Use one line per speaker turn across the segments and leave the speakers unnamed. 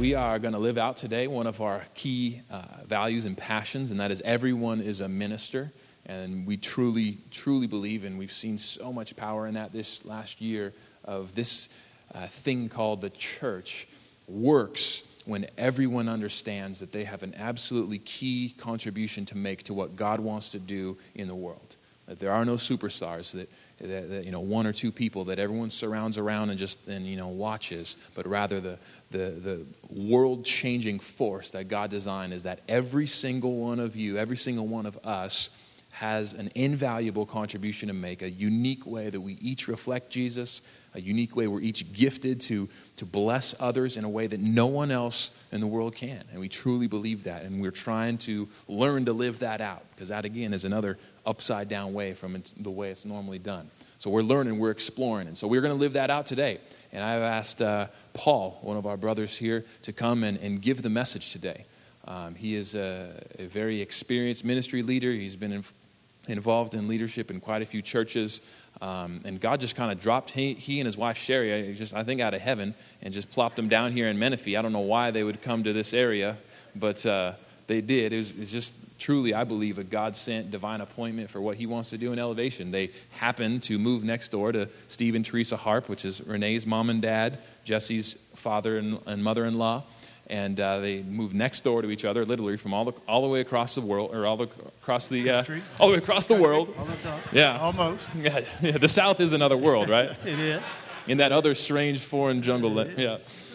we are going to live out today one of our key values and passions, and that is everyone is a minister. And we truly, truly believe, and we've seen so much power in that this last year, of this thing called the church works when everyone understands that they have an absolutely key contribution to make to what God wants to do in the world. That there are no superstars, that one or two people that everyone surrounds around and watches, but rather the world-changing force that God designed is that every single one of you, every single one of us has an invaluable contribution to make, a unique way that we each reflect Jesus, a unique way we're each gifted to bless others in a way that no one else in the world can. And we truly believe that, and we're trying to learn to live that out, because that, again, is another upside-down way from the way it's normally done. So we're learning, we're exploring, and so we're going to live that out today. And I've asked Paul, one of our brothers here, to come and give the message today. He is a very experienced ministry leader. He's been involved in leadership in quite a few churches, and God just kind of dropped he and his wife Sherry, I think out of heaven, and just plopped them down here in Menifee. I don't know why they would come to this area, but they did. It's just truly, I believe, a God-sent divine appointment for what he wants to do in Elevation. They happened to move next door to Steve and Teresa Harp, which is Renee's mom and dad, Jesse's father and mother-in-law. And they moved next door to each other, literally from all the way across the world, or all the way across the world. Yeah,
almost.
Yeah, the South is another world, right?
It is.
In that other strange foreign jungle. Yeah.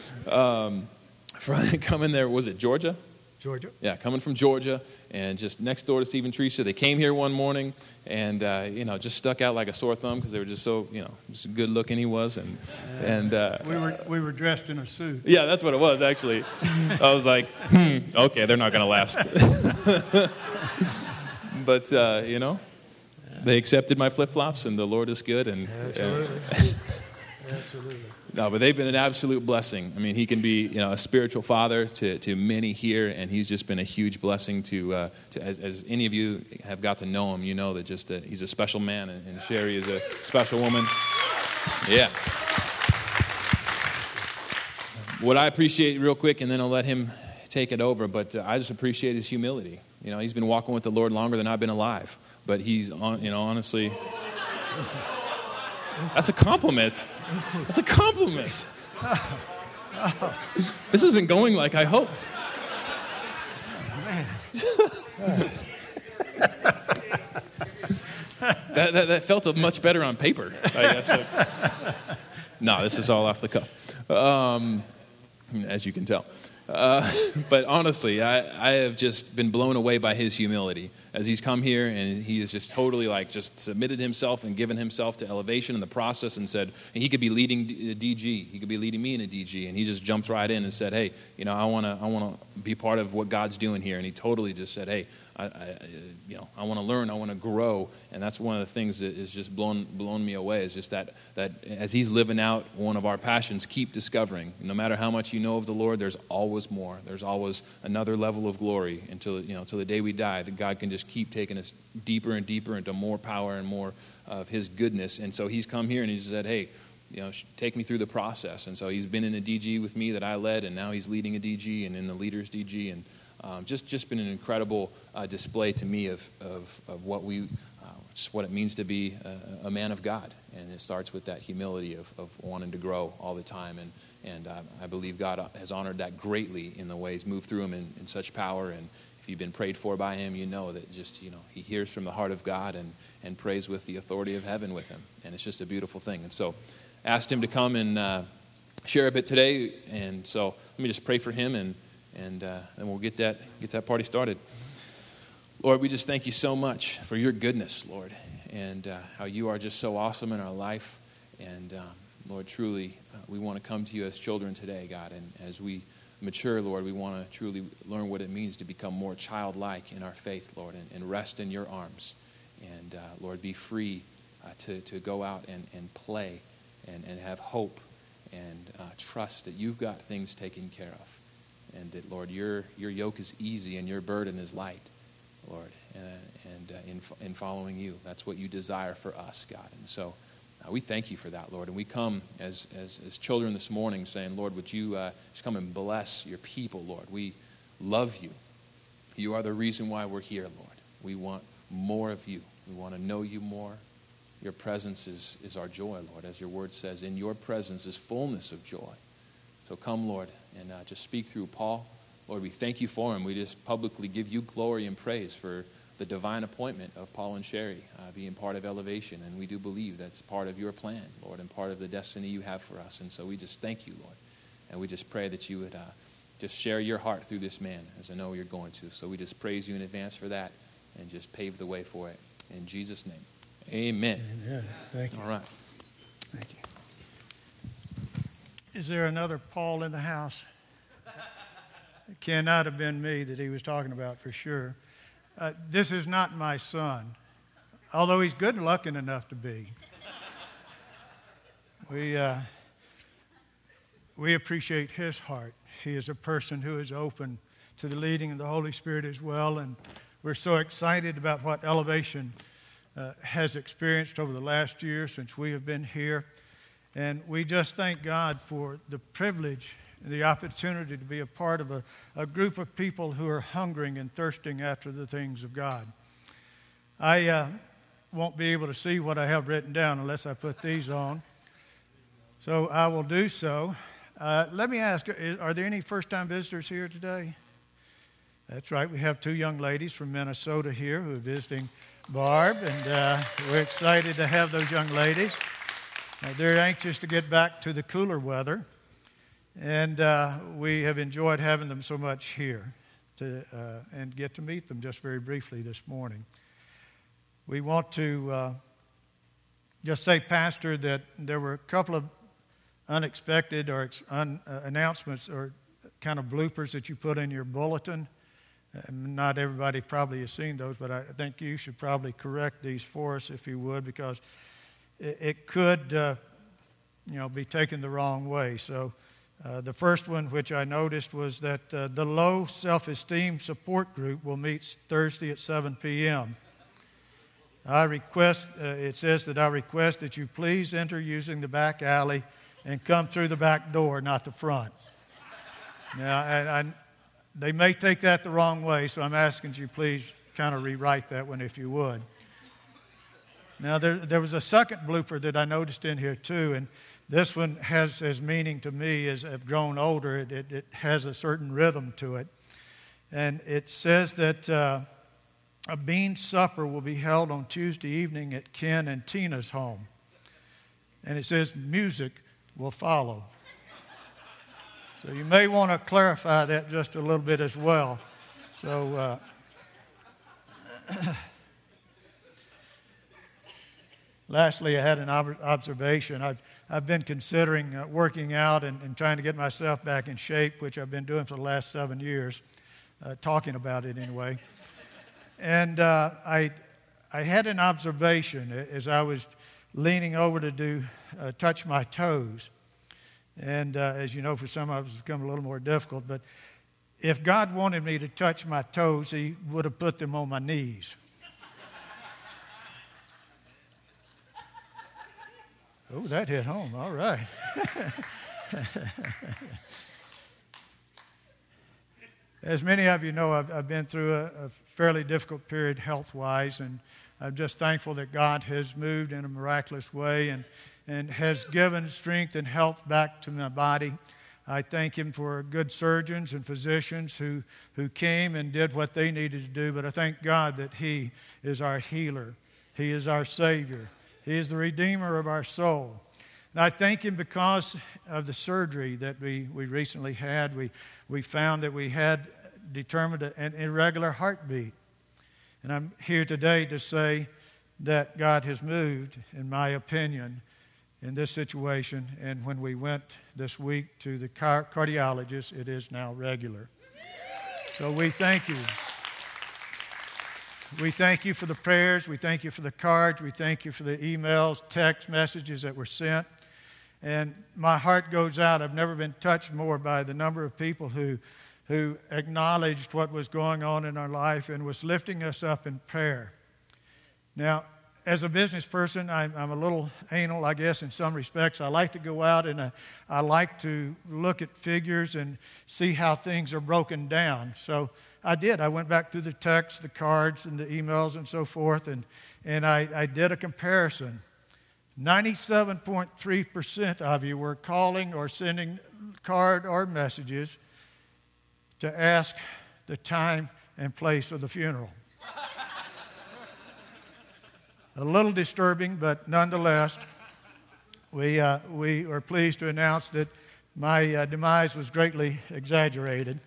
Coming there, was it Georgia?
Georgia.
Yeah, coming from Georgia, and just next door to Steve and Teresa. They came here one morning, and just stuck out like a sore thumb because they were just so just good looking he was, and
we were dressed in a suit.
Yeah, that's what it was actually. I was like, okay, they're not going to last. But they accepted my flip flops, and the Lord is good, and
absolutely. Absolutely.
No, but they've been an absolute blessing. I mean, he can be, a spiritual father to many here, and he's just been a huge blessing to as any of you have got to know him, you know that he's a special man, and Sherry is a special woman. Yeah. What I appreciate real quick, and then I'll let him take it over, but I just appreciate his humility. He's been walking with the Lord longer than I've been alive, but he's honestly. That's a compliment. That's a compliment. This isn't going like I hoped. That felt much better on paper, I guess. No, this is all off the cuff, as you can tell. But honestly, I have just been blown away by his humility as he's come here, and he has just totally just submitted himself and given himself to Elevation in the process, and said he could be leading a DG, he could be leading me in a DG, and he just jumps right in and said, hey, I want to be part of what God's doing here, and he totally just said, hey, I want to learn, I want to grow, and that's one of the things that is just blown me away. Is just that as he's living out one of our passions, keep discovering. No matter how much you know of the Lord, there's always more. There's always another level of glory until the day we die. That God can just keep taking us deeper and deeper into more power and more of His goodness. And so He's come here and He said, hey, take me through the process. And so He's been in a DG with me that I led, and now He's leading a DG and in the leaders DG, and just been an incredible display to me of what just what it means to be a man of God. And it starts with that humility of wanting to grow all the time. And I believe God has honored that greatly in the way He's moved through Him in such power. And if you've been prayed for by Him, you know that He hears from the heart of God and prays with the authority of heaven with Him. And it's just a beautiful thing. And so asked Him to come and share a bit today. And so let me just pray for him, and then we'll get that party started. Lord, we just thank You so much for Your goodness, Lord, and how You are just so awesome in our life. And Lord, truly, we want to come to You as children today, God. And as we mature, Lord, we want to truly learn what it means to become more childlike in our faith, Lord, and rest in Your arms. And Lord, be free to go out and play and have hope and trust that You've got things taken care of. And that, Lord, Your yoke is easy and Your burden is light, Lord. And in following You, that's what You desire for us, God. And so We thank you for that, Lord. And we come as children this morning saying, Lord, would you just come and bless your people, Lord. We love you. You are the reason why we're here, Lord. We want more of you. We want to know you more. Your presence is our joy, Lord. As your word says, in your presence is fullness of joy. So come, Lord, and just speak through Paul. Lord, we thank you for him. We just publicly give you glory and praise for the divine appointment of Paul and Sherry being part of Elevation. And we do believe that's part of your plan, Lord, and part of the destiny you have for us. And so we just thank you, Lord. And we just pray that you would just share your heart through this man, as I know you're going to. So we just praise you in advance for that and just pave the way for it. In Jesus' name, amen.
Amen. Thank you.
All right.
Thank you. Is there another Paul in the house? It cannot have been me that he was talking about for sure. This is not my son, although he's good-looking enough to be. We appreciate his heart. He is a person who is open to the leading of the Holy Spirit as well, and we're so excited about what Elevation has experienced over the last year since we have been here. And we just thank God for the privilege and the opportunity to be a part of a group of people who are hungering and thirsting after the things of God. I won't be able to see what I have written down unless I put these on. So I will do so. Let me ask, are there any first-time visitors here today? That's right. We have two young ladies from Minnesota here who are visiting Barb, and we're excited to have those young ladies. They're anxious to get back to the cooler weather, and we have enjoyed having them so much here and get to meet them just very briefly this morning. We want to just say, Pastor, that there were a couple of unexpected or announcements or kind of bloopers that you put in your bulletin. Not everybody probably has seen those, but I think you should probably correct these for us if you would, because it could be taken the wrong way. So the first one, which I noticed, was that the Low Self-Esteem Support Group will meet Thursday at 7 p.m. It says that I request that you please enter using the back alley and come through the back door, not the front. Now, they may take that the wrong way, so I'm asking you please kind of rewrite that one if you would. Now, there was a second blooper that I noticed in here too, and this one has as meaning to me as I've grown older. It has a certain rhythm to it. And it says that a bean supper will be held on Tuesday evening at Ken and Tina's home. And it says music will follow. So you may want to clarify that just a little bit as well. So lastly, I had an observation. I've been considering working out and trying to get myself back in shape, which I've been doing for the last 7 years, talking about it anyway. And I had an observation as I was leaning over to touch my toes. And as you know, for some of us, it's become a little more difficult. But if God wanted me to touch my toes, He would have put them on my knees. Oh, that hit home. All right. As many of you know, I've been through a fairly difficult period health-wise, and I'm just thankful that God has moved in a miraculous way and has given strength and health back to my body. I thank Him for good surgeons and physicians who came and did what they needed to do, but I thank God that He is our healer. He is our Savior. He is the Redeemer of our soul. And I thank Him because of the surgery that we recently had. We found that we had determined an irregular heartbeat. And I'm here today to say that God has moved, in my opinion, in this situation. And when we went this week to the cardiologist, it is now regular. So we thank you. We thank you for the prayers. We thank you for the cards. We thank you for the emails, text messages that were sent. And my heart goes out. I've never been touched more by the number of people who acknowledged what was going on in our life and was lifting us up in prayer. Now, as a business person, I'm a little anal, I guess, in some respects. I like to go out and I like to look at figures and see how things are broken down. So I did. I went back through the texts, the cards, and the emails and so forth, and I did a comparison. 97.3% of you were calling or sending card or messages to ask the time and place of the funeral. A little disturbing, but nonetheless, we are pleased to announce that my demise was greatly exaggerated.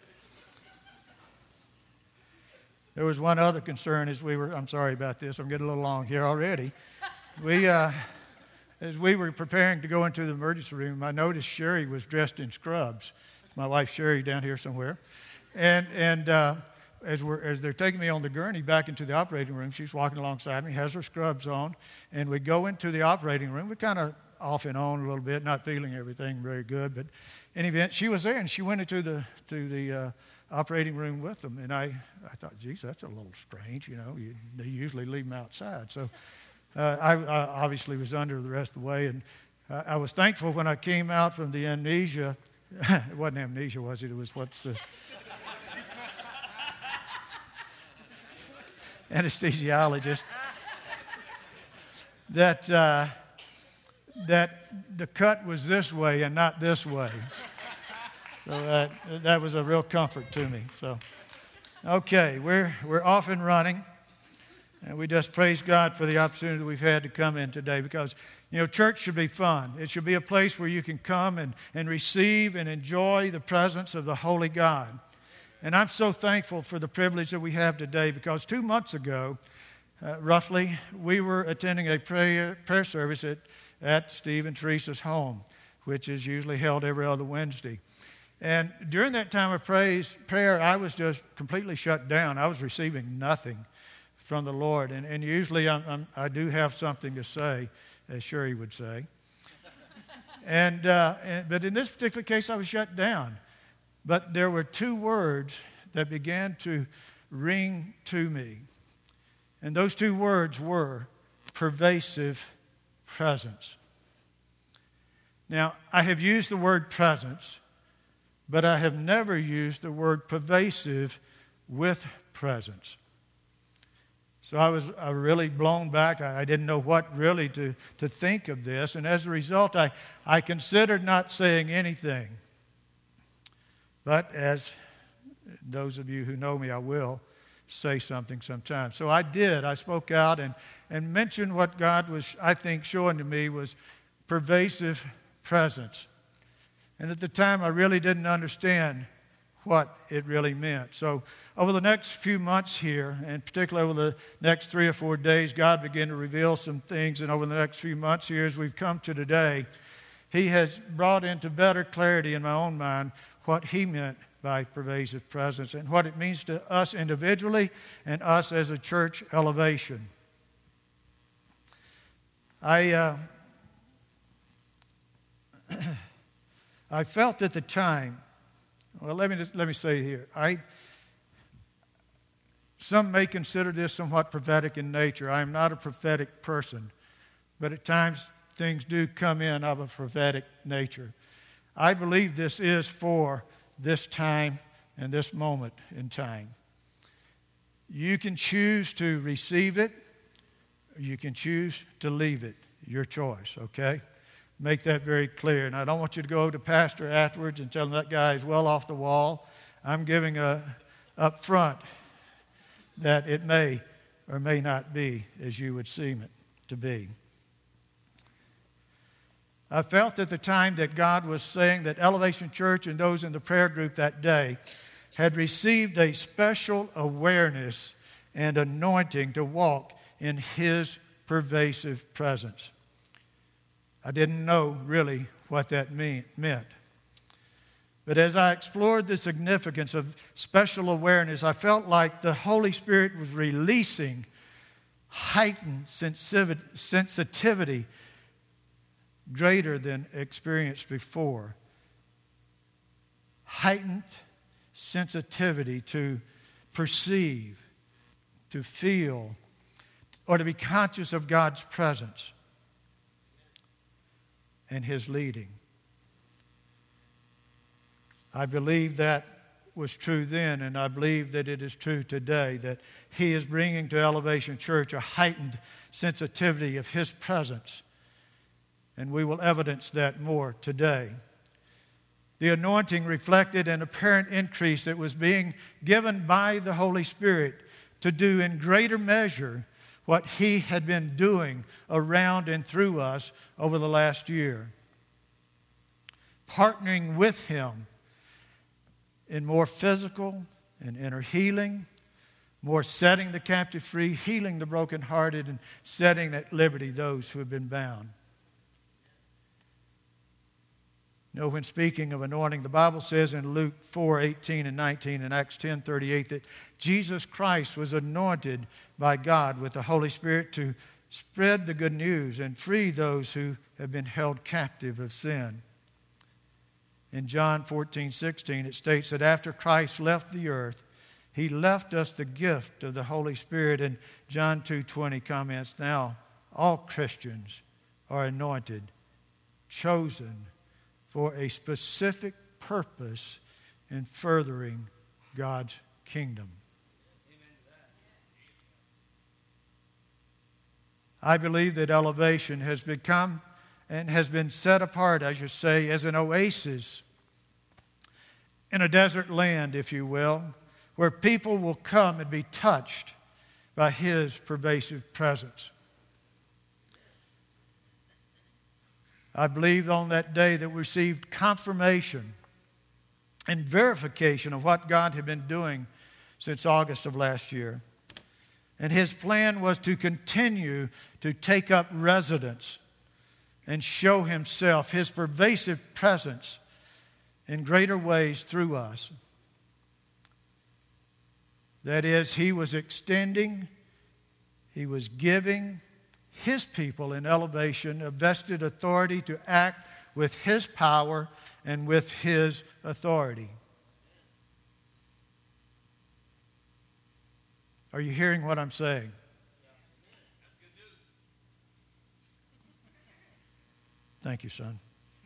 There was one other concern I'm sorry about this, I'm getting a little long here already. As we were preparing to go into the emergency room, I noticed Sherry was dressed in scrubs. My wife Sherry down here somewhere. And as they're taking me on the gurney back into the operating room, she's walking alongside me, has her scrubs on, and we go into the operating room. We're kind of off and on a little bit, not feeling everything very good, but in any event, she was there, and she went into the operating room with them, and I thought, geez, that's a little strange, they usually leave them outside. So I obviously was under the rest of the way, and I was thankful when I came out from the amnesia. It wasn't amnesia, was it? It was anesthesiologist, that the cut was this way and not this way. So that was a real comfort to me. So, okay, we're off and running, and we just praise God for the opportunity that we've had to come in today, because church should be fun. It should be a place where you can come and receive and enjoy the presence of the Holy God. And I'm so thankful for the privilege that we have today, because 2 months ago, roughly, we were attending a prayer service at Steve and Teresa's home, which is usually held every other Wednesday. And during that time of prayer, I was just completely shut down. I was receiving nothing from the Lord. And usually I do have something to say, as Sherry would say. But in this particular case, I was shut down. But there were 2 words that began to ring to me. And those 2 words were pervasive presence. Now, I have used the word presence, but I have never used the word pervasive with presence. So I was really blown back. I didn't know what really to think of this. And as a result, I considered not saying anything. But as those of you who know me, I will say something sometime. So I did. I spoke out and mentioned what God was, I think, showing to me was pervasive presence. And at the time, I really didn't understand what it really meant. So over the next few months here, and particularly over the next 3 or 4 days, God began to reveal some things. And over the next few months here, as we've come to today, He has brought into better clarity in my own mind what He meant by pervasive presence and what it means to us individually and us as a church elevation. I felt at the time, well, let me say here, some may consider this somewhat prophetic in nature. I am not a prophetic person, but at times things do come in of a prophetic nature. I believe this is for this time and this moment in time. You can choose to receive it, or you can choose to leave it. Your choice, okay? Make that very clear. And I don't want you to go to pastor afterwards and tell him that guy is well off the wall. I'm giving up front that it may or may not be as you would seem it to be. I felt at the time that God was saying that Elevation Church and those in the prayer group that day had received a special awareness and anointing to walk in His pervasive presence. I didn't know really what that meant. But as I explored the significance of special awareness, I felt like the Holy Spirit was releasing heightened sensitivity greater than experienced before. Heightened sensitivity to perceive, to feel, or to be conscious of God's presence and His leading. I believe that was true then, and I believe that it is true today, that He is bringing to Elevation Church a heightened sensitivity of His presence, and we will evidence that more today. The anointing reflected an apparent increase that was being given by the Holy Spirit to do in greater measure what He had been doing around and through us over the last year. Partnering with Him in more physical and inner healing, more setting the captive free, healing the brokenhearted, and setting at liberty those who have been bound. You know, when speaking of anointing, the Bible says in Luke 4:18 and 19 and Acts 10:38 that Jesus Christ was anointed by God with the Holy Spirit to spread the good news and free those who have been held captive of sin. In John 14:16, it states that after Christ left the earth, He left us the gift of the Holy Spirit. And John 2:20 comments, now all Christians are anointed, chosen for a specific purpose in furthering God's kingdom. I believe that Elevation has become and has been set apart, I should say, as an oasis in a desert land, if you will, where people will come and be touched by His pervasive presence. I believe on that day that we received confirmation and verification of what God had been doing since August of last year. And His plan was to continue to take up residence and show Himself, His pervasive presence in greater ways through us. That is, He was extending, He was giving His people in Elevation a vested authority to act with His power and with His authority. Are you hearing what I'm saying? Thank you, son.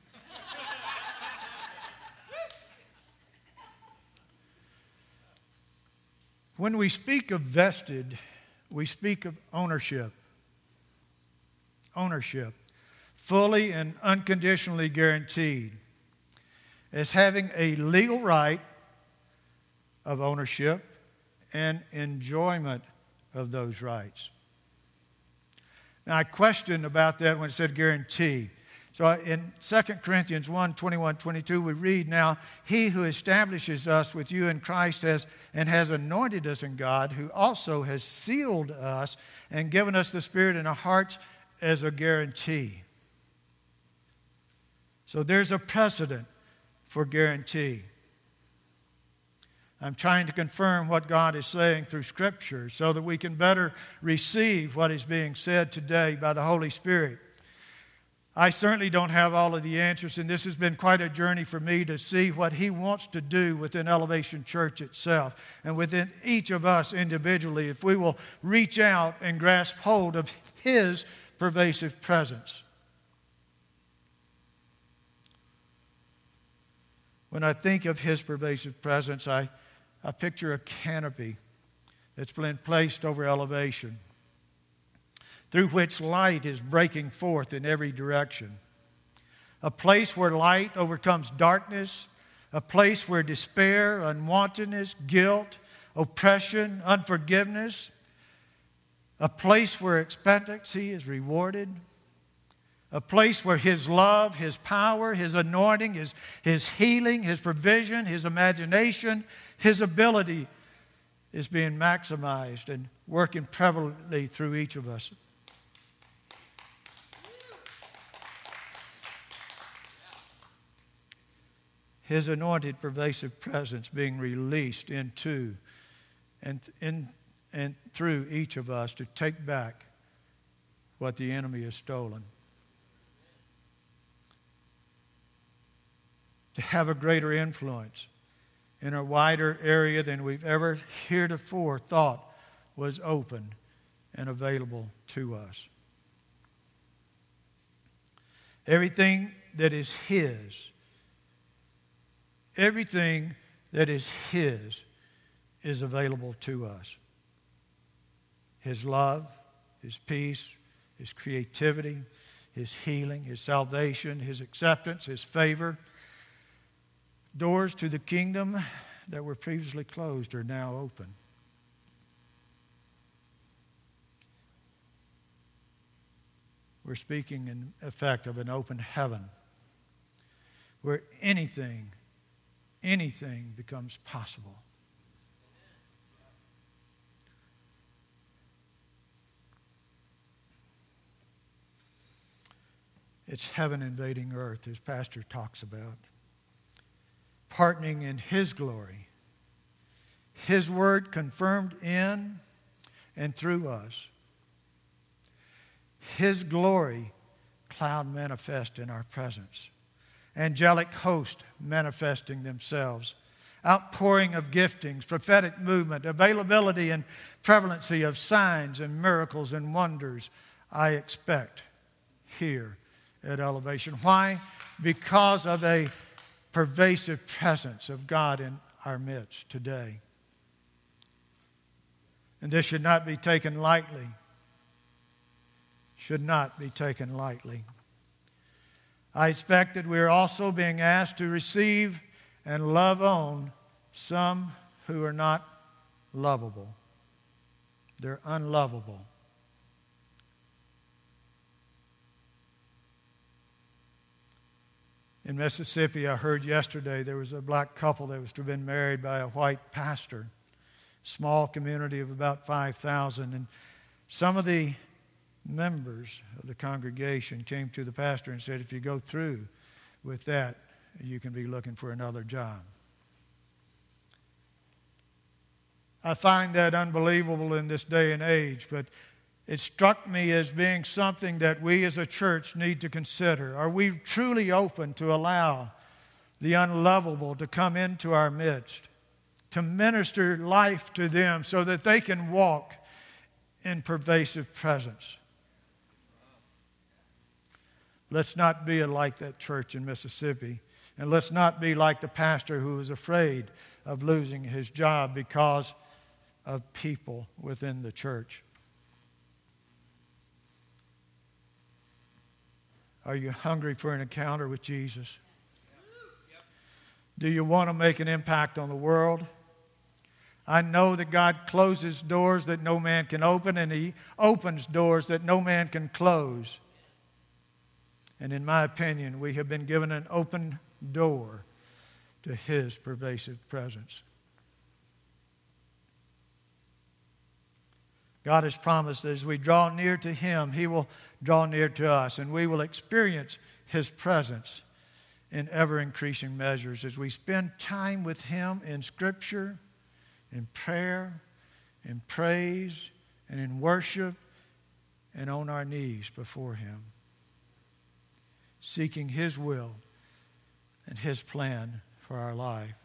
When we speak of vested, we speak of ownership. Ownership, fully and unconditionally guaranteed, as having a legal right of ownership and enjoyment of those rights. Now, I questioned about that when it said guarantee. So in 2 Corinthians 1:21-22, we read, now, He who establishes us with you in Christ has anointed us in God, who also has sealed us and given us the Spirit in our hearts as a guarantee. So there's a precedent for guarantee. I'm trying to confirm what God is saying through Scripture so that we can better receive what is being said today by the Holy Spirit. I certainly don't have all of the answers, and this has been quite a journey for me to see what He wants to do within Elevation Church itself and within each of us individually if we will reach out and grasp hold of His pervasive presence. When I think of His pervasive presence, I picture a canopy that's been placed over Elevation, through which light is breaking forth in every direction. A place where light overcomes darkness, a place where despair, unwantedness, guilt, oppression, unforgiveness, a place where expectancy is rewarded, a place where His love, His power, His anointing, His healing, His provision, His imagination, His ability is being maximized and working prevalently through each of us. His anointed, pervasive presence being released into and through each of us to take back what the enemy has stolen. To have a greater influence in a wider area than we've ever heretofore thought was open and available to us. Everything that is His, everything that is His is available to us. His love, His peace, His creativity, His healing, His salvation, His acceptance, His favor. Doors to the kingdom that were previously closed are now open. We're speaking in effect of an open heaven where anything becomes possible. It's heaven invading earth, as Pastor talks about. Partnering in His glory. His word confirmed in and through us. His glory cloud manifest in our presence. Angelic host manifesting themselves. Outpouring of giftings, prophetic movement, availability and prevalency of signs and miracles and wonders I expect here at Elevation. Why? Because of a pervasive presence of God in our midst today. And this should not be taken lightly. Should not be taken lightly. I expect that we are also being asked to receive and love on some who are not lovable. They're unlovable. In Mississippi, I heard yesterday there was a black couple that was to have been married by a white pastor. Small community of about 5,000. And some of the members of the congregation came to the pastor and said, if you go through with that, you can be looking for another job. I find that unbelievable in this day and age, but it struck me as being something that we as a church need to consider. Are we truly open to allow the unlovable to come into our midst, to minister life to them so that they can walk in pervasive presence? Let's not be like that church in Mississippi, and let's not be like the pastor who was afraid of losing his job because of people within the church. Are you hungry for an encounter with Jesus? Do you want to make an impact on the world? I know that God closes doors that no man can open, and He opens doors that no man can close. And in my opinion, we have been given an open door to His pervasive presence. God has promised that as we draw near to Him, He will draw near to us, and we will experience His presence in ever-increasing measures as we spend time with Him in Scripture, in prayer, in praise, and in worship, and on our knees before Him, seeking His will and His plan for our life.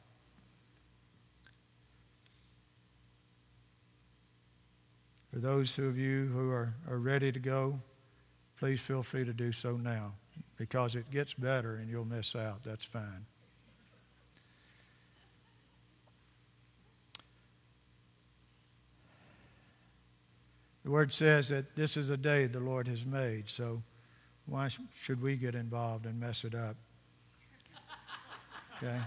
For those of you who are ready to go, please feel free to do so now, because it gets better and you'll miss out. That's fine. The Word says that this is a day the Lord has made, so why should we get involved and mess it up? Okay?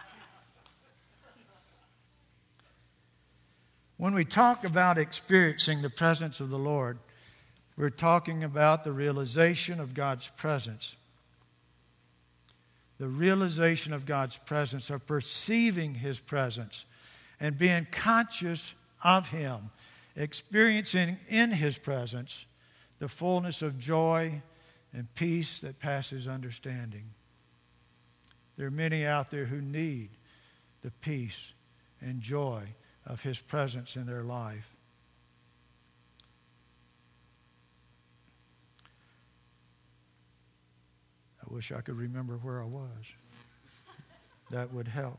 When we talk about experiencing the presence of the Lord, we're talking about the realization of God's presence. The realization of God's presence, of perceiving His presence and being conscious of Him, experiencing in His presence the fullness of joy and peace that passes understanding. There are many out there who need the peace and joy of His presence in their life. I wish I could remember where I was. That would help.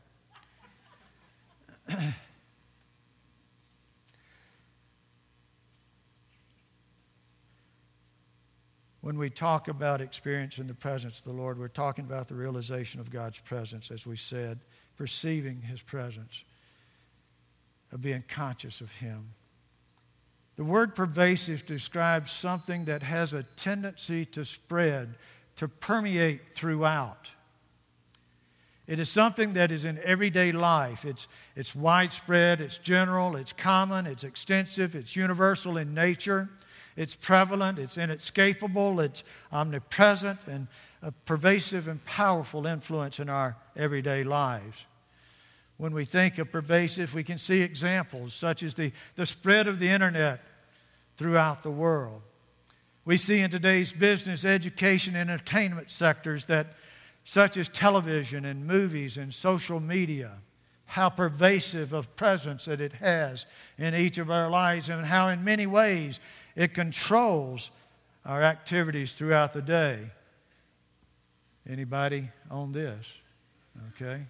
When we talk about experiencing the presence of the Lord, we're talking about the realization of God's presence, as we said, perceiving His presence, of being conscious of Him. The word pervasive describes something that has a tendency to spread, to permeate throughout. It is something that is in everyday life. It's widespread, it's general, it's common, it's extensive, it's universal in nature, it's prevalent, it's inescapable, it's omnipresent, and a pervasive and powerful influence in our everyday lives. When we think of pervasive, we can see examples such as the spread of the internet throughout the world. We see in today's business, education, and entertainment sectors that, such as television and movies and social media, how pervasive of presence that it has in each of our lives, and how in many ways it controls our activities throughout the day. Anybody on this? Okay.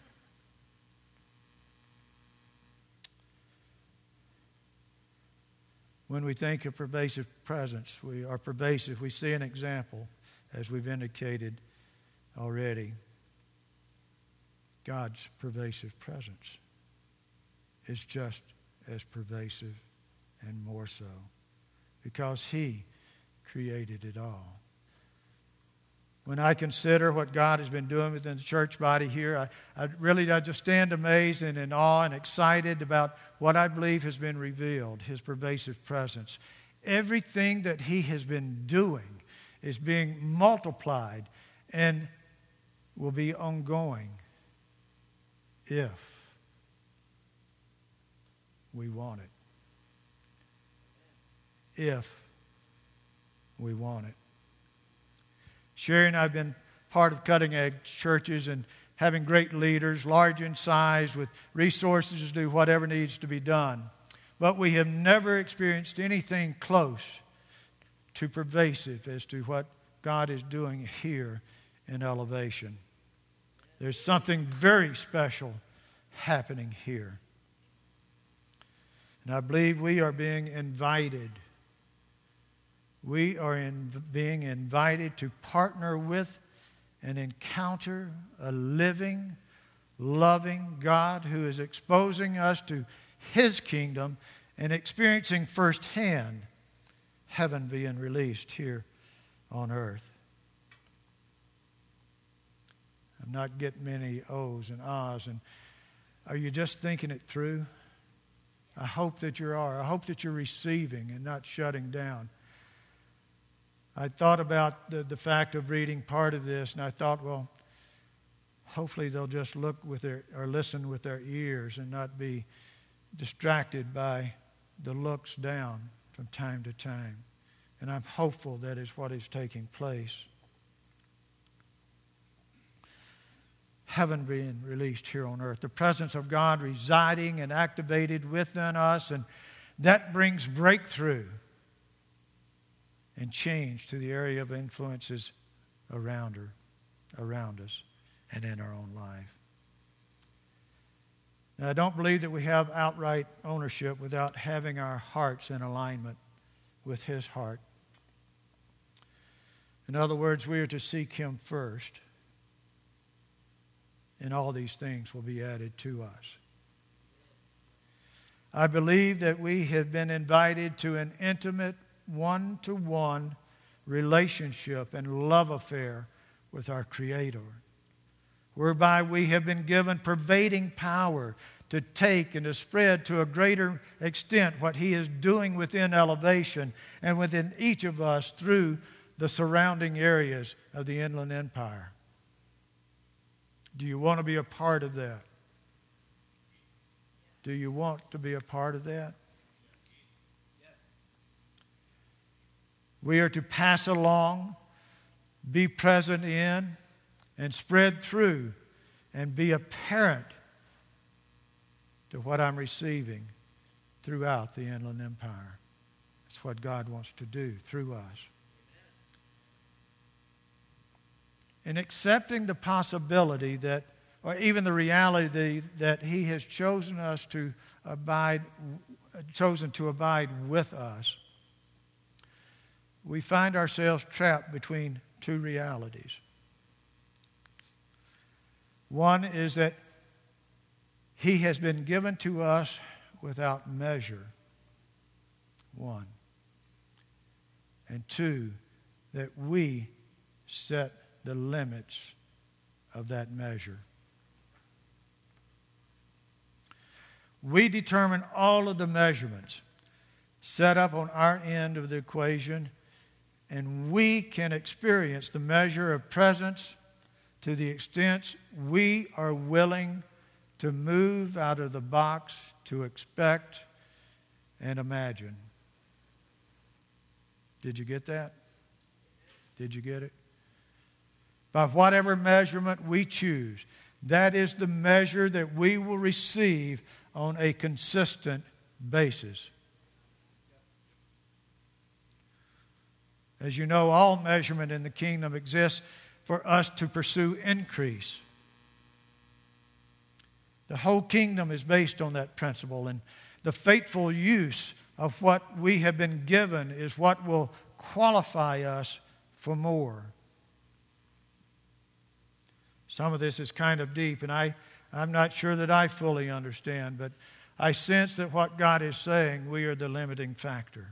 When we think of pervasive presence, we are pervasive. We see an example, as we've indicated already. God's pervasive presence is just as pervasive and more so, because He created it all. When I consider what God has been doing within the church body here, I just stand amazed and in awe and excited about what I believe has been revealed, His pervasive presence. Everything that He has been doing is being multiplied and will be ongoing if we want it. If we want it. Sherry and I have been part of Cutting Edge churches and having great leaders, large in size, with resources to do whatever needs to be done. But we have never experienced anything close to pervasive as to what God is doing here in Elevation. There's something very special happening here. And I believe we are being invited. We are being invited to partner with and encounter a living, loving God who is exposing us to His kingdom and experiencing firsthand heaven being released here on earth. I'm not getting many ohs and ahs. And are you just thinking it through? I hope that you are. I hope that you're receiving and not shutting down. I thought about the fact of reading part of this, and I thought, well, hopefully they'll just look with or listen with their ears and not be distracted by the looks down from time to time. And I'm hopeful that is what is taking place. Heaven being released here on earth. The presence of God residing and activated within us, and that brings breakthrough and change to the area of influences around us, and in our own life. Now, I don't believe that we have outright ownership without having our hearts in alignment with His heart. In other words, we are to seek Him first, and all these things will be added to us. I believe that we have been invited to an intimate, one-to-one relationship and love affair with our Creator, whereby we have been given pervading power to take and to spread to a greater extent what He is doing within Elevation and within each of us through the surrounding areas of the Inland Empire. Do you want to be a part of that? Do you want to be a part of that? We are to pass along, be present in, and spread through, and be apparent to what I'm receiving throughout the Inland Empire. That's what God wants to do through us. In accepting the possibility that, or even the reality that He has chosen to abide with us, we find ourselves trapped between two realities. One is that He has been given to us without measure. One. And two, that we set the limits of that measure. We determine all of the measurements set up on our end of the equation, and we can experience the measure of presence to the extent we are willing to move out of the box to expect and imagine. Did you get that? Did you get it? By whatever measurement we choose, that is the measure that we will receive on a consistent basis. As you know, all measurement in the kingdom exists for us to pursue increase. The whole kingdom is based on that principle, and the faithful use of what we have been given is what will qualify us for more. Some of this is kind of deep, and I'm not sure that I fully understand, but I sense that what God is saying, we are the limiting factor.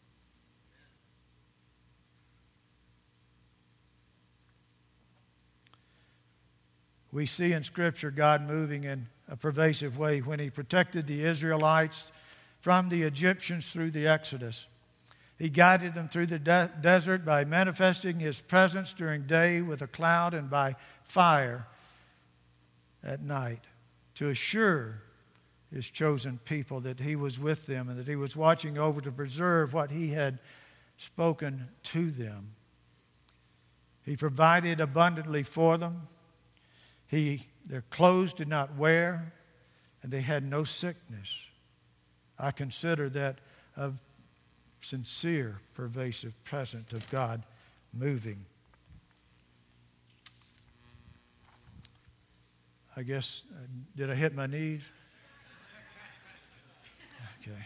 We see in Scripture God moving in a pervasive way when He protected the Israelites from the Egyptians through the Exodus. He guided them through the desert by manifesting His presence during day with a cloud and by fire at night to assure His chosen people that He was with them and that He was watching over to preserve what He had spoken to them. He provided abundantly for them. Their clothes did not wear, and they had no sickness. I consider that a sincere, pervasive presence of God moving. I guess, did I hit my knees? Okay.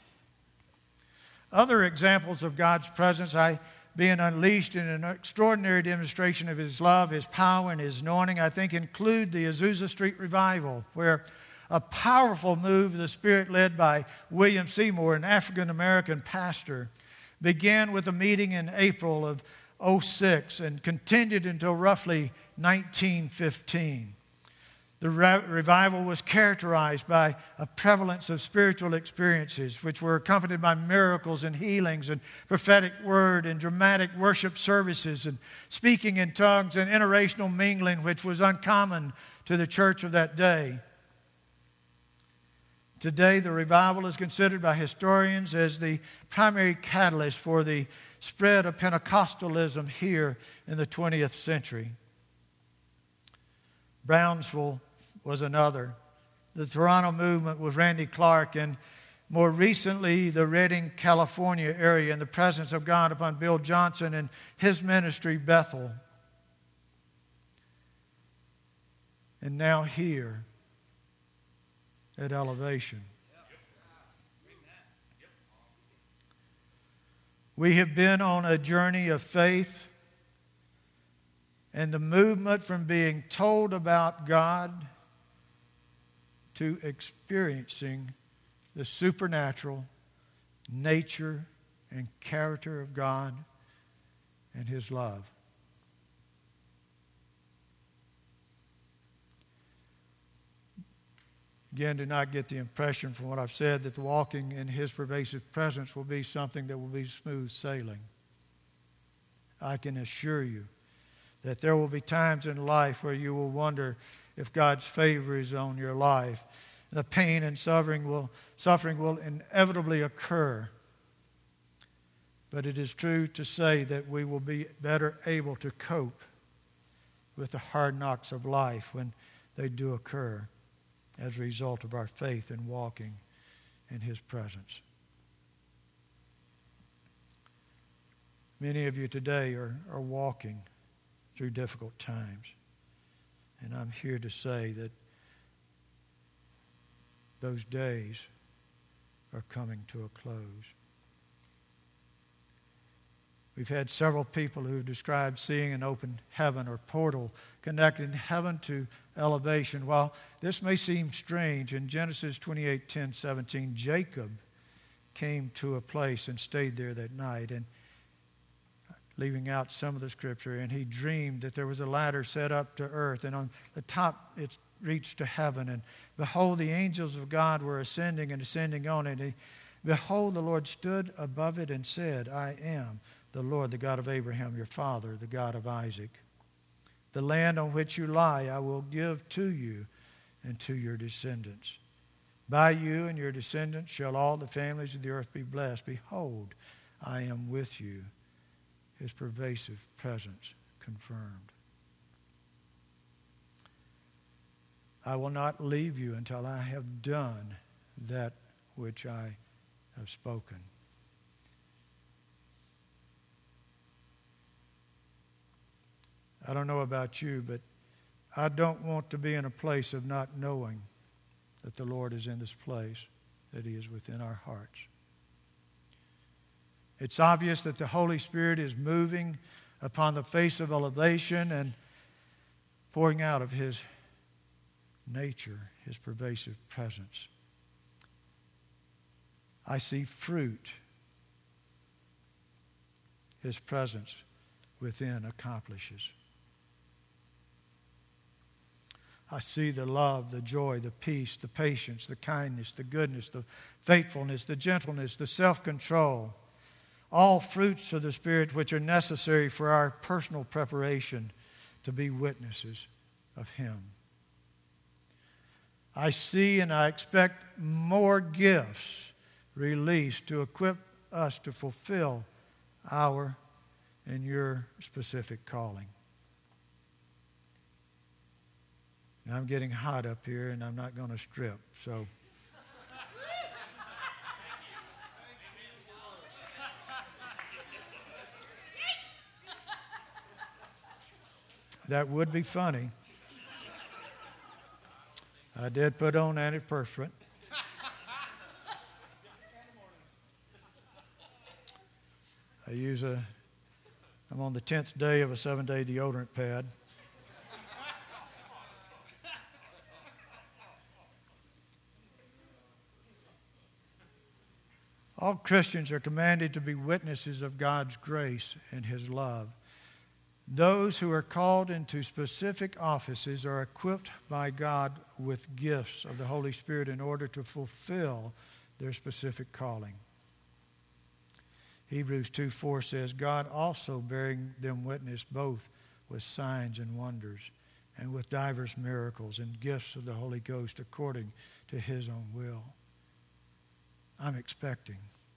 Other examples of God's presence, being unleashed in an extraordinary demonstration of His love, His power, and His anointing, I think include the Azusa Street Revival, where a powerful move of the Spirit led by William Seymour, an African-American pastor, began with a meeting in April of 2006 and continued until roughly 1915. The revival was characterized by a prevalence of spiritual experiences, which were accompanied by miracles and healings and prophetic word and dramatic worship services and speaking in tongues and interracial mingling, which was uncommon to the church of that day. Today, the revival is considered by historians as the primary catalyst for the spread of Pentecostalism here in the 20th century. Brownsville was another. The Toronto movement with Randy Clark, and more recently the Redding, California area, and the presence of God upon Bill Johnson and his ministry, Bethel. And now here at Elevation. We have been on a journey of faith, and the movement from being told about God to experiencing the supernatural nature and character of God and His love. Again, do not get the impression from what I've said that the walking in His pervasive presence will be something that will be smooth sailing. I can assure you that there will be times in life where you will wonder if God's favor is on your life. The pain and suffering will inevitably occur. But it is true to say that we will be better able to cope with the hard knocks of life when they do occur as a result of our faith in walking in His presence. Many of you today are walking through difficult times. And I'm here to say that those days are coming to a close. We've had several people who have described seeing an open heaven or portal connecting heaven to elevation. While this may seem strange, in Genesis 28:10-17, Jacob came to a place and stayed there that night, and leaving out some of the scripture, and he dreamed that there was a ladder set up to earth, and on the top it reached to heaven, and behold, the angels of God were ascending and ascending on it. And behold, the Lord stood above it and said, I am the Lord, the God of Abraham, your father, the God of Isaac. The land on which you lie I will give to you and to your descendants. By you and your descendants shall all the families of the earth be blessed. Behold, I am with you. His pervasive presence confirmed. I will not leave you until I have done that which I have spoken. I don't know about you, but I don't want to be in a place of not knowing that the Lord is in this place, that He is within our hearts. It's obvious that the Holy Spirit is moving upon the face of elevation and pouring out of His nature, His pervasive presence. I see fruit His presence within accomplishes. I see the love, the joy, the peace, the patience, the kindness, the goodness, the faithfulness, the gentleness, the self-control, all fruits of the Spirit which are necessary for our personal preparation to be witnesses of Him. I see and I expect more gifts released to equip us to fulfill our and your specific calling. Now, I'm getting hot up here and I'm not going to strip, so. That would be funny. I did put on antiperspirant. I'm on the 10th day of a 7-day deodorant pad. All Christians are commanded to be witnesses of God's grace and His love. Those who are called into specific offices are equipped by God with gifts of the Holy Spirit in order to fulfill their specific calling. Hebrews 2:4 says, God also bearing them witness both with signs and wonders and with divers miracles and gifts of the Holy Ghost according to His own will. I'm expecting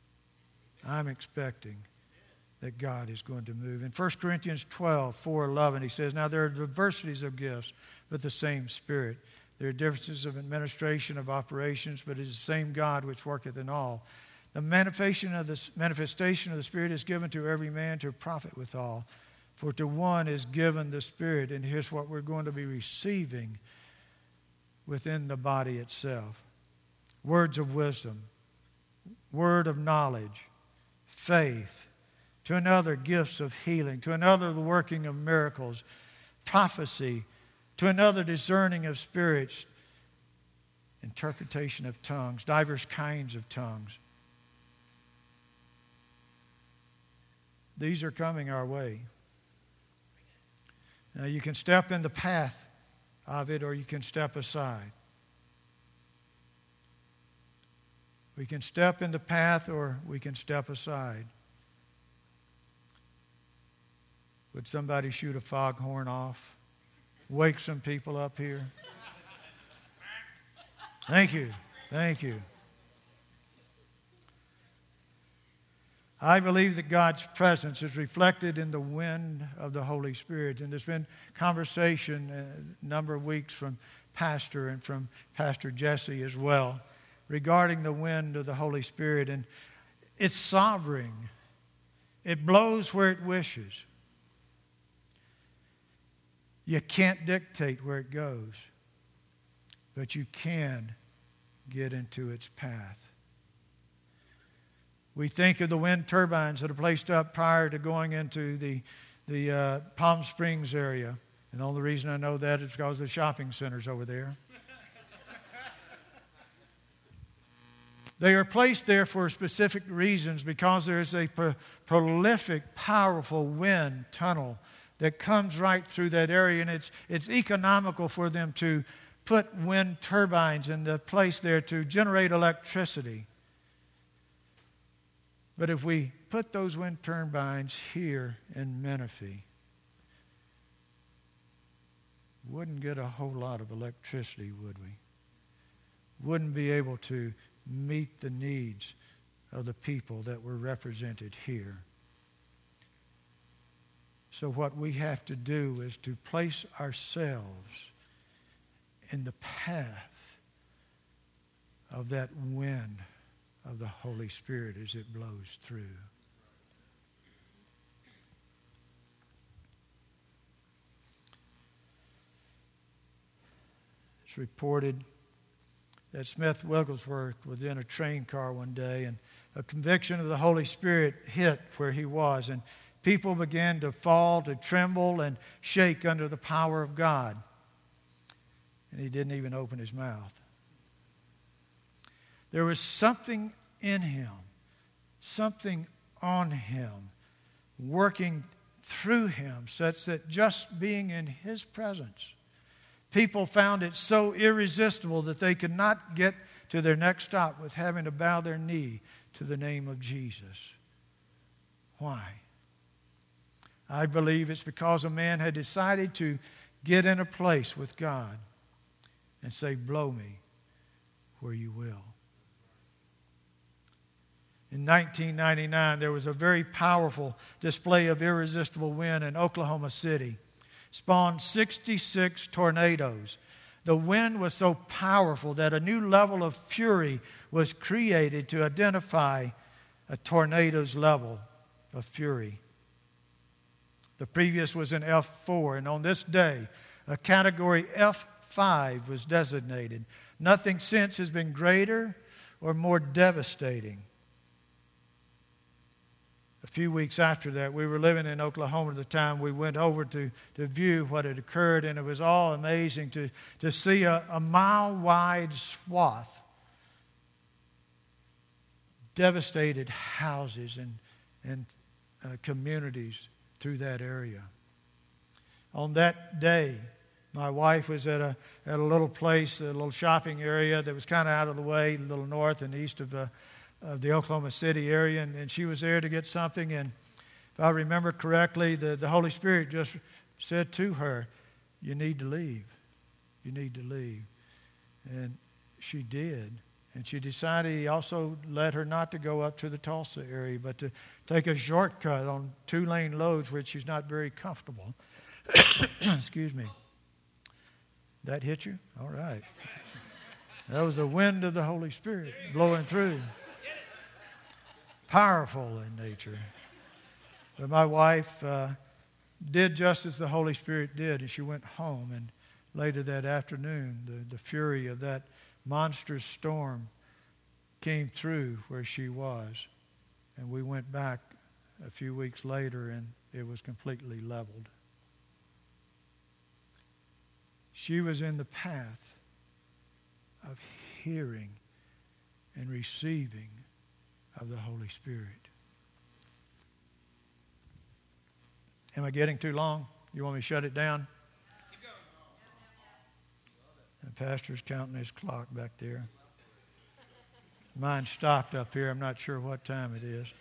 that God is going to move. In 1 Corinthians 12:4-11, he says, now there are diversities of gifts, but the same Spirit. There are differences of administration, of operations, but it is the same God which worketh in all. The manifestation of the Spirit is given to every man to profit withal. For to one is given the Spirit, and here's what we're going to be receiving within the body itself. Words of wisdom, word of knowledge, faith, to another gifts of healing, to another the working of miracles, prophecy, to another discerning of spirits, interpretation of tongues, diverse kinds of tongues. These are coming our way. Now you can step in the path of it or you can step aside. We can step in the path or we can step aside. Would somebody shoot a foghorn off? Wake some people up here? Thank you. Thank you. I believe that God's presence is reflected in the wind of the Holy Spirit. And there's been conversation a number of weeks from Pastor and from Pastor Jesse as well regarding the wind of the Holy Spirit. And it's sovereign. It blows where it wishes. You can't dictate where it goes, but you can get into its path. We think of the wind turbines that are placed up prior to going into the Palm Springs area. And the only reason I know that is because the shopping center's over there. They are placed there for specific reasons because there is a prolific, powerful wind tunnel that comes right through that area. And it's economical for them to put wind turbines in the place there to generate electricity. But if we put those wind turbines here in Menifee, we wouldn't get a whole lot of electricity, would we? Wouldn't be able to meet the needs of the people that were represented here. So what we have to do is to place ourselves in the path of that wind of the Holy Spirit as it blows through. It's reported that Smith Wigglesworth was in a train car one day, and a conviction of the Holy Spirit hit where he was, and people began to fall, to tremble, and shake under the power of God. And he didn't even open his mouth. There was something in him, something on him, working through him, such that just being in his presence, people found it so irresistible that they could not get to their next stop with having to bow their knee to the name of Jesus. Why? I believe it's because a man had decided to get in a place with God and say, blow me where you will. In 1999, there was a very powerful display of irresistible wind in Oklahoma City. Spawned 66 tornadoes. The wind was so powerful that a new level of fury was created to identify a tornado's level of fury. The previous was an F4, and on this day, a category F5 was designated. Nothing since has been greater or more devastating. A few weeks after that, we were living in Oklahoma at the time. We went over to view what had occurred, and it was all amazing to see a mile-wide swath, devastated houses and communities through that area. On that day, my wife was at a little place, a little shopping area that was kind of out of the way, a little north and east of the Oklahoma City area, and she was there to get something. And if I remember correctly, the Holy Spirit just said to her, you need to leave. You need to leave. And she did. And she decided he also led her not to go up to the Tulsa area, but to take a shortcut on 2-lane loads, which she's not very comfortable. Excuse me. That hit you? All right. That was the wind of the Holy Spirit blowing through. Powerful in nature. But my wife did just as the Holy Spirit did, and she went home. And later that afternoon, the fury of that monstrous storm came through where she was. And we went back a few weeks later, and it was completely leveled. She was in the path of hearing and receiving of the Holy Spirit. Am I getting too long? You want me to shut it down? The pastor's counting his clock back there. Mine stopped up here. I'm not sure what time it is.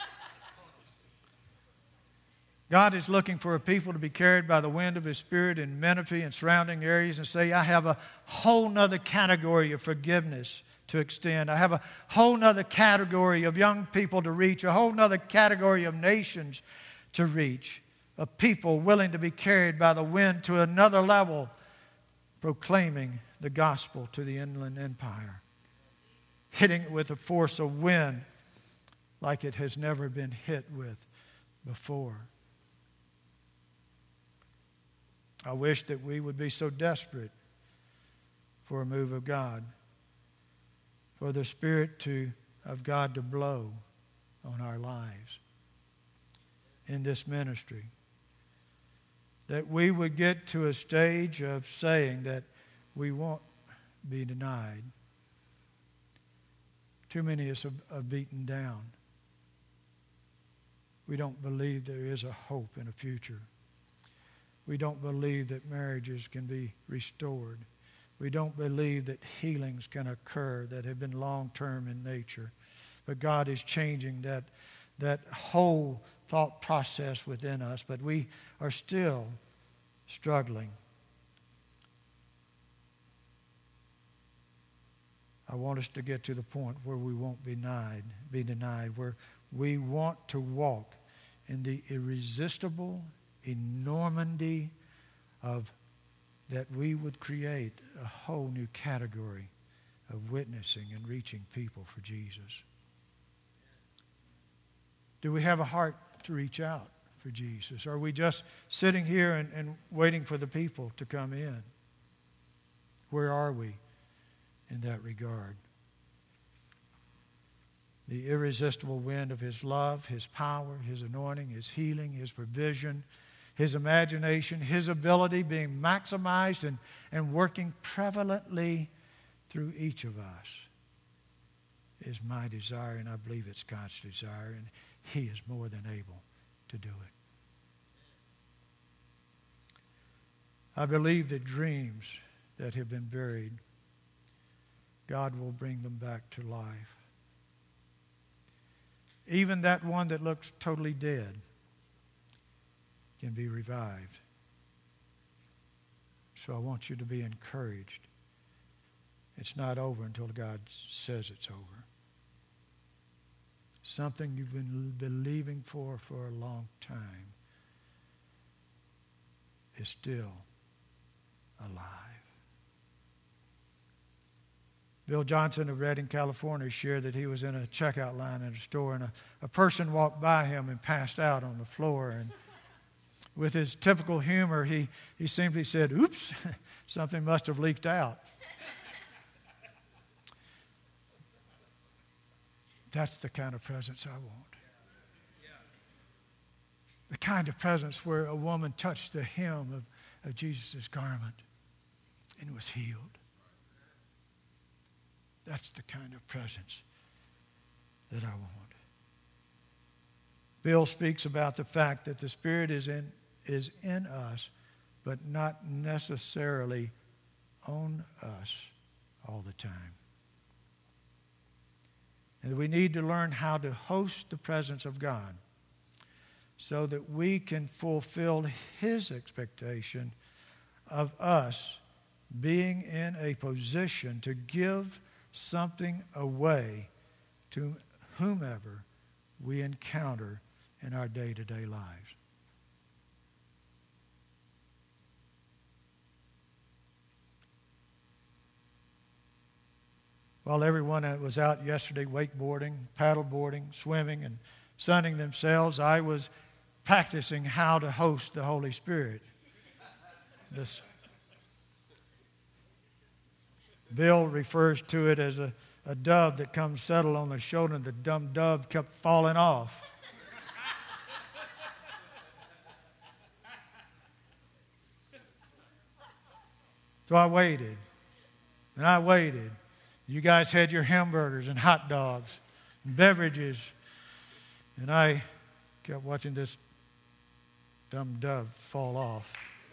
God is looking for a people to be carried by the wind of His Spirit in Menifee and surrounding areas and say, I have a whole nother category of forgiveness to extend. I have a whole nother category of young people to reach, a whole nother category of nations to reach, of people willing to be carried by the wind to another level, proclaiming the gospel to the inland empire, hitting it with a force of wind like it has never been hit with before. I wish that we would be so desperate for a move of God, for the Spirit of God to blow on our lives in this ministry. That we would get to a stage of saying that we won't be denied. Too many of us are beaten down. We don't believe there is a hope and a future. We don't believe that marriages can be restored. We don't believe that healings can occur that have been long-term in nature. But God is changing that whole thought process within us. But we are still struggling. I want us to get to the point where we won't be denied, where we want to walk in the irresistible enormity of that we would create a whole new category of witnessing and reaching people for Jesus. Do we have a heart to reach out for Jesus? Or are we just sitting here and waiting for the people to come in? Where are we in that regard? The irresistible wind of His love, His power, His anointing, His healing, His provision, His imagination, His ability being maximized and working prevalently through each of us is my desire, and I believe it's God's desire, and He is more than able to do it. I believe that dreams that have been buried, God will bring them back to life. Even that one that looks totally dead can be revived. So I want you to be encouraged. It's not over until God says it's over. Something you've been believing for a long time is still alive. Bill Johnson of Redding, California, shared that he was in a checkout line at a store, and a person walked by him and passed out on the floor. And with his typical humor, he simply said, "Oops, something must have leaked out." That's the kind of presence I want. The kind of presence where a woman touched the hem of Jesus' garment and was healed. That's the kind of presence that I want. Bill speaks about the fact that the Spirit is in us, but not necessarily on us all the time. And we need to learn how to host the presence of God so that we can fulfill His expectation of us being in a position to give something away to whomever we encounter in our day-to-day lives. While everyone was out yesterday wakeboarding, paddleboarding, swimming, and sunning themselves, I was practicing how to host the Holy Spirit. Bill refers to it as a dove that comes settle on the shoulder, and the dumb dove kept falling off. So I waited, and I waited. You guys had your hamburgers and hot dogs and beverages, and I kept watching this dumb dove fall off.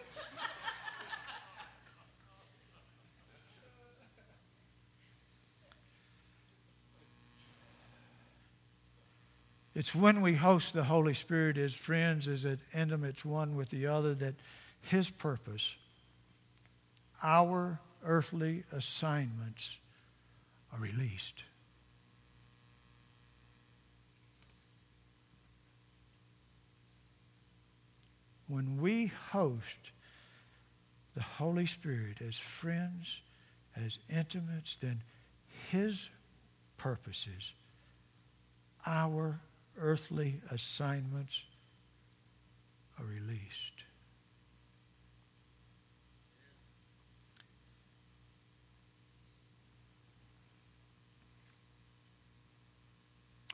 It's when we host the Holy Spirit as friends, as intimates one with the other, that His purpose, our earthly assignments, are released. When we host the Holy Spirit as friends, as intimates, then His purposes, our earthly assignments, are released.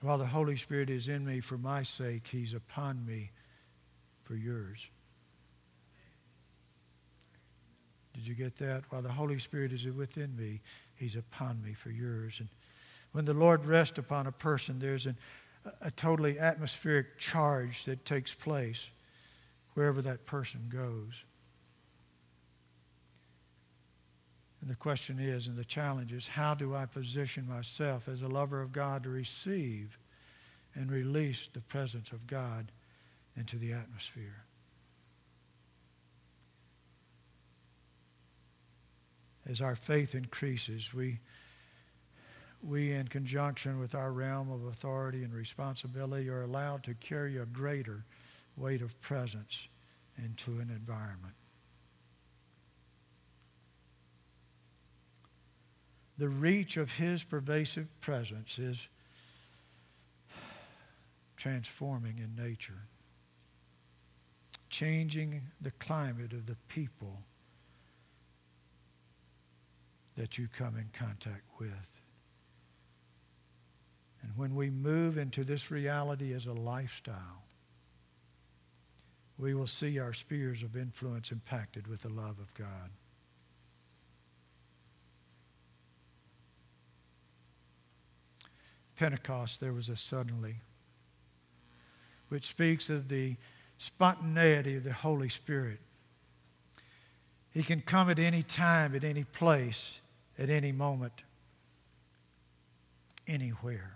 While the Holy Spirit is in me for my sake, He's upon me for yours. Did you get that? While the Holy Spirit is within me, He's upon me for yours. And when the Lord rests upon a person, there's a totally atmospheric charge that takes place wherever that person goes. And the question is, and the challenge is, how do I position myself as a lover of God to receive and release the presence of God into the atmosphere? As our faith increases, we in conjunction with our realm of authority and responsibility are allowed to carry a greater weight of presence into an environment. The reach of His pervasive presence is transforming in nature, changing the climate of the people that you come in contact with. And when we move into this reality as a lifestyle, we will see our spheres of influence impacted with the love of God. Pentecost, there was a suddenly, which speaks of the spontaneity of the Holy Spirit. He can come at any time, at any place, at any moment, anywhere.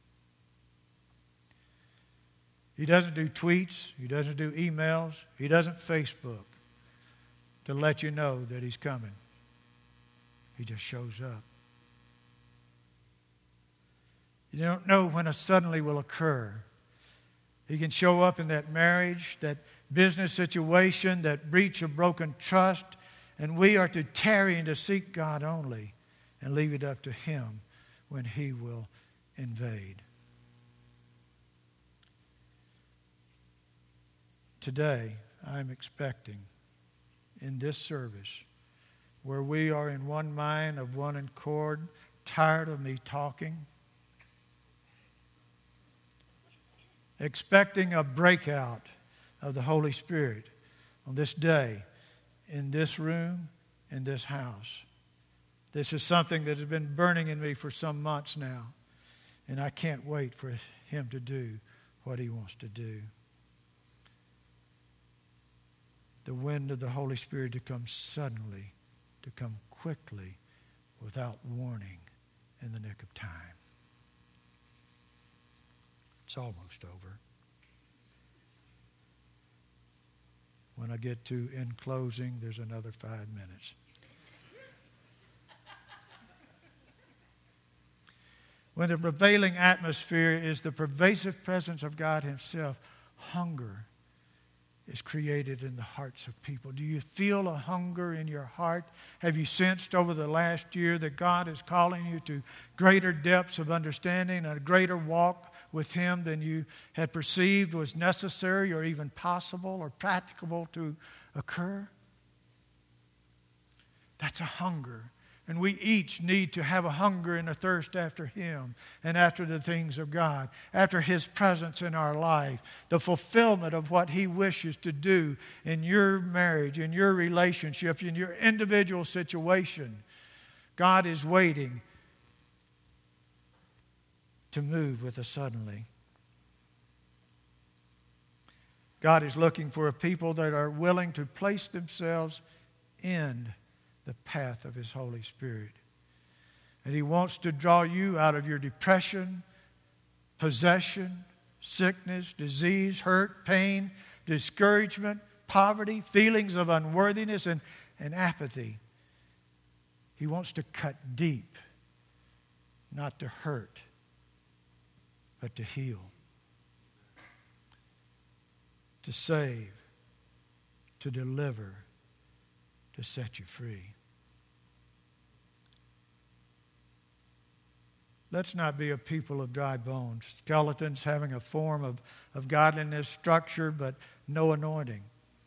He doesn't do tweets. He doesn't do emails. He doesn't Facebook to let you know that He's coming. He just shows up. You don't know when a suddenly will occur. He can show up in that marriage, that business situation, that breach of broken trust, and we are to tarry and to seek God only and leave it up to Him when He will invade. Today, I'm expecting in this service where we are in one mind, of one accord, tired of me talking, expecting a breakout of the Holy Spirit on this day, in this room, in this house. This is something that has been burning in me for some months now, and I can't wait for Him to do what He wants to do. The wind of the Holy Spirit to come suddenly, to come quickly, without warning, in the nick of time. It's almost over. When I get to in closing, there's another 5 minutes. When the prevailing atmosphere is the pervasive presence of God Himself, hunger is created in the hearts of people. Do you feel a hunger in your heart? Have you sensed over the last year that God is calling you to greater depths of understanding and a greater walk with Him than you had perceived was necessary or even possible or practicable to occur? That's a hunger. And we each need to have a hunger and a thirst after Him and after the things of God, after His presence in our life, the fulfillment of what He wishes to do in your marriage, in your relationship, in your individual situation. God is waiting to move with a suddenly. God is looking for a people that are willing to place themselves in the path of His Holy Spirit. And He wants to draw you out of your depression, possession, sickness, disease, hurt, pain, discouragement, poverty, feelings of unworthiness, and apathy. He wants to cut deep, not to hurt, but to heal, to save, to deliver, to set you free. Let's not be a people of dry bones, skeletons having a form of godliness, structure, but no anointing.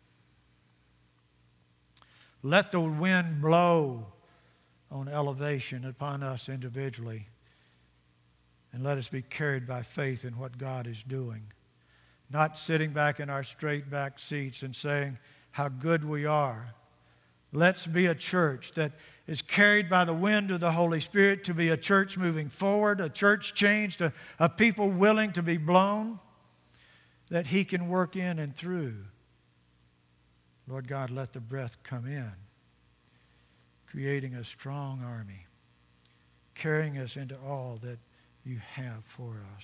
Let the wind blow on elevation upon us individually And let us be carried by faith in what God is doing. Not sitting back in our straight back seats and saying how good we are. Let's be a church that is carried by the wind of the Holy Spirit to be a church moving forward, a church changed, a people willing to be blown, that He can work in and through. Lord God, let the breath come in, creating a strong army, carrying us into all that You have for us.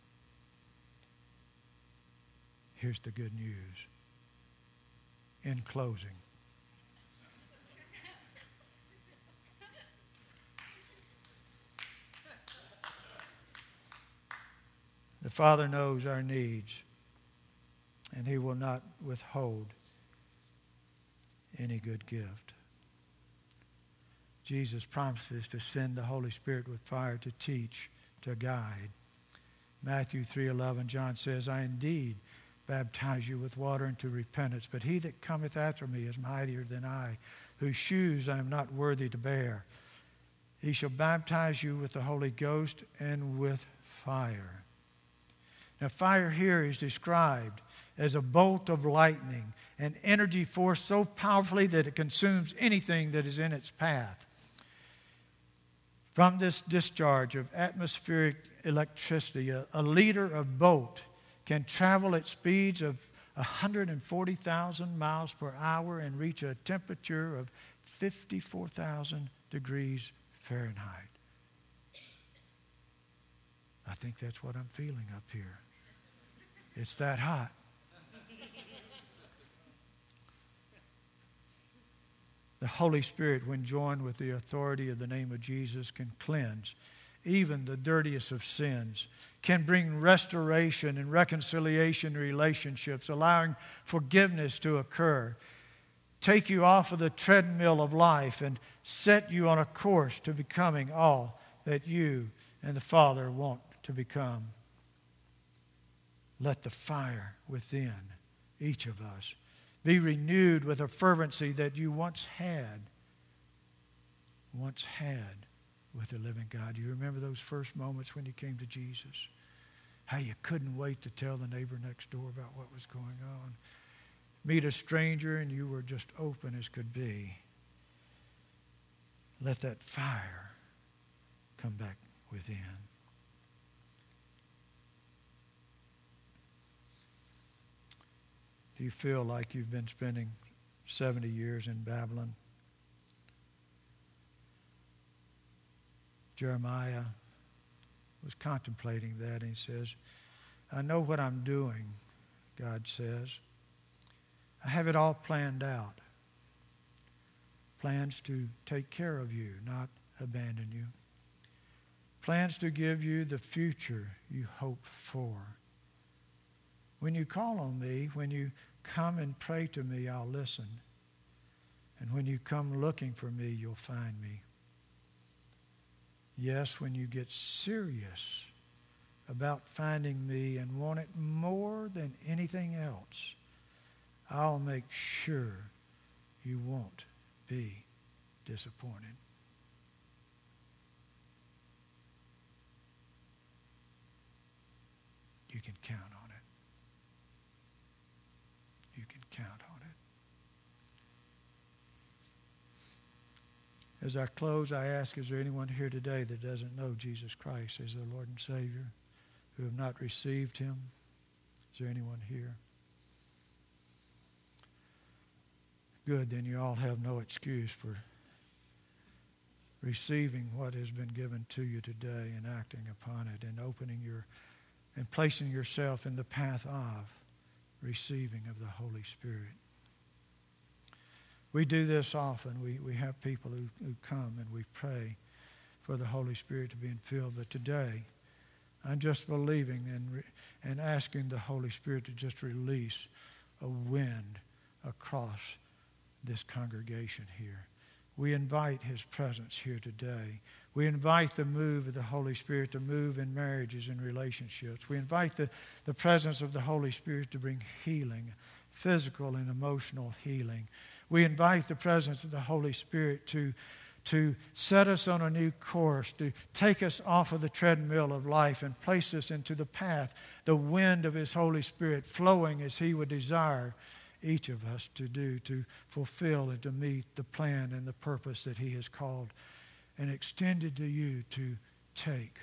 Here's the good news. In closing, the Father knows our needs, and He will not withhold any good gift. Jesus promises to send the Holy Spirit with fire to teach, to guide. Matthew 3:11, John says, I indeed baptize you with water unto repentance, but he that cometh after me is mightier than I, whose shoes I am not worthy to bear. He shall baptize you with the Holy Ghost and with fire. Now, fire here is described as a bolt of lightning, an energy force so powerfully that it consumes anything that is in its path. From this discharge of atmospheric electricity, a liter of bolt can travel at speeds of 140,000 miles per hour and reach a temperature of 54,000 degrees Fahrenheit. I think that's what I'm feeling up here. It's that hot. The Holy Spirit, when joined with the authority of the name of Jesus, can cleanse even the dirtiest of sins, can bring restoration and reconciliation in relationships, allowing forgiveness to occur, take you off of the treadmill of life and set you on a course to becoming all that you and the Father want to become. Let the fire within each of us be renewed with a fervency that you once had with the living God. You remember those first moments when you came to Jesus? How you couldn't wait to tell the neighbor next door about what was going on. Meet a stranger and you were just open as could be. Let that fire come back within. Do you feel like you've been spending 70 years in Babylon? Jeremiah was contemplating that, and he says, I know what I'm doing, God says. I have it all planned out. Plans to take care of you, not abandon you. Plans to give you the future you hope for. When you call on me, when you come and pray to me, I'll listen. And when you come looking for me, you'll find me. Yes, when you get serious about finding me and want it more than anything else, I'll make sure you won't be disappointed. You can count on it. You can count on it. As I close, I ask, is there anyone here today that doesn't know Jesus Christ as their Lord and Savior, who have not received Him? Is there anyone here? Good, then you all have no excuse for receiving what has been given to you today and acting upon it and opening your and placing yourself in the path of receiving of the Holy Spirit. We do this often. We have people who come and we pray for the Holy Spirit to be filled. But today, I'm just believing and asking the Holy Spirit to just release a wind across this congregation here. We invite His presence here today. We invite the move of the Holy Spirit to move in marriages and relationships. We invite the presence of the Holy Spirit to bring healing, physical and emotional healing. We invite the presence of the Holy Spirit to to set us on a new course, to take us off of the treadmill of life and place us into the path, the wind of His Holy Spirit flowing as He would desire each of us to do, to fulfill and to meet the plan and the purpose that He has called and extended to you to take.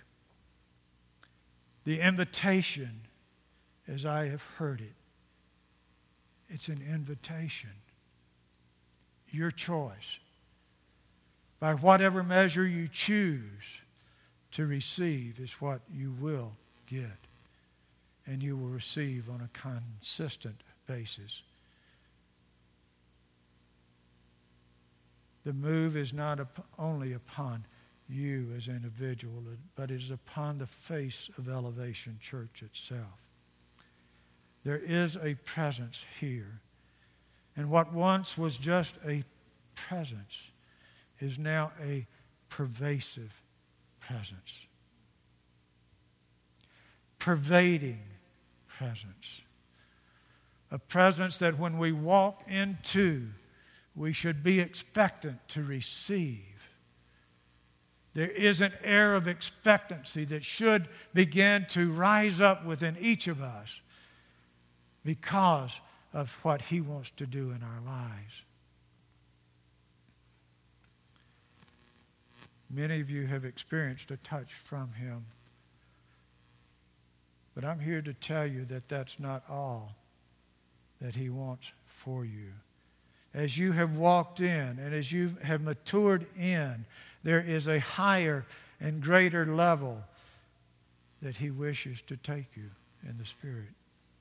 The invitation, as I have heard it, it's an invitation. Your choice. By whatever measure you choose to receive is what you will get. And you will receive on a consistent basis. The move is not only upon you as an individual, but it is upon the face of Elevation Church itself. There is a presence here. And what once was just a presence is now a pervasive presence. Pervading presence. A presence that when we walk into, we should be expectant to receive. There is an air of expectancy that should begin to rise up within each of us because of what He wants to do in our lives. Many of you have experienced a touch from Him. But I'm here to tell you that that's not all that He wants for you. As you have walked in and as you have matured in, there is a higher and greater level that He wishes to take you in the Spirit.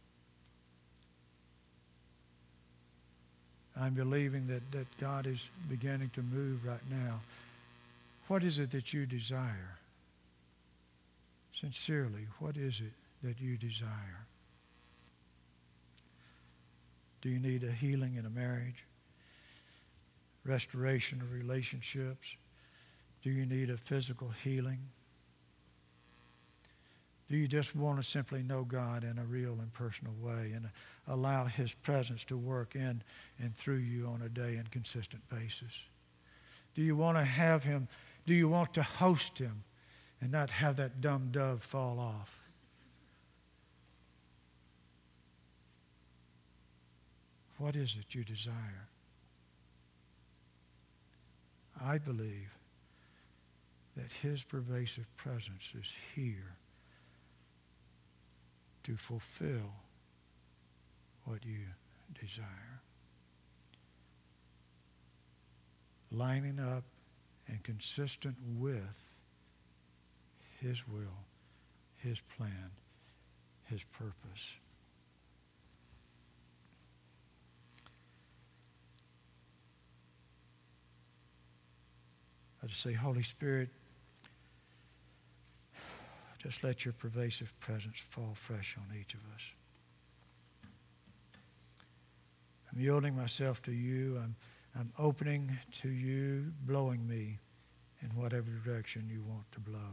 I'm believing that God is beginning to move right now. What is it that you desire? Sincerely, what is it that you desire? Do you need a healing in a marriage? Restoration of relationships? Do you need a physical healing? Do you just want to simply know God in a real and personal way and allow His presence to work in and through you on a day and consistent basis? Do you want to have Him? Do you want to host Him and not have that dumb dove fall off? What is it you desire? I believe that His pervasive presence is here to fulfill what you desire. Lining up and consistent with His will, His plan, His purpose. I just say, Holy Spirit, just let your pervasive presence fall fresh on each of us. I'm yielding myself to you. I'm opening to you, blowing me in whatever direction you want to blow.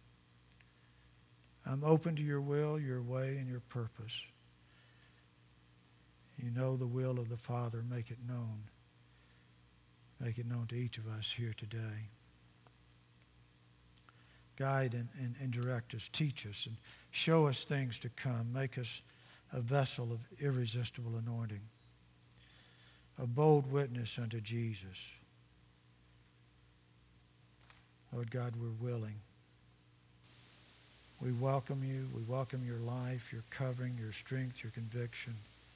I'm open to your will, your way, and your purpose. You know the will of the Father. Make it known. Make it known to each of us here today. Guide and direct us, teach us, and show us things to come. Make us a vessel of irresistible anointing, a bold witness unto Jesus. Lord God, we're willing. We welcome you. We welcome your life, your covering, your strength, your conviction.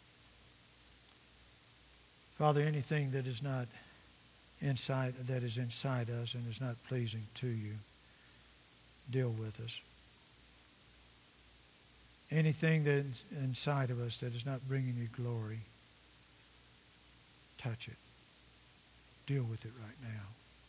Father, anything that is not inside us and is not pleasing to you, deal with us. Anything that is inside of us that is not bringing you glory, touch it. Deal with it right now.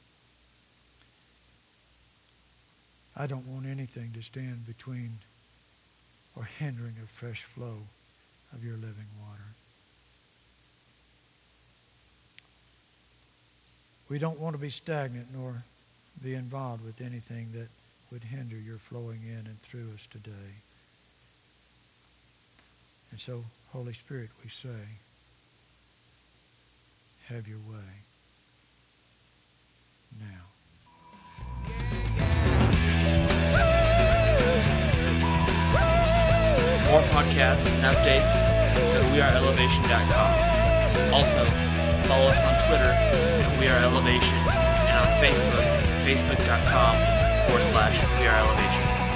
I don't want anything to stand between or hindering a fresh flow of your living water. We don't want to be stagnant nor be involved with anything that would hinder your flowing in and through us today. And so, Holy Spirit, we say, have your way. now.
For more podcasts and updates, go to weareelevation.com. Also, follow us on Twitter at weareelevation and on Facebook, facebook.com/weareelevation.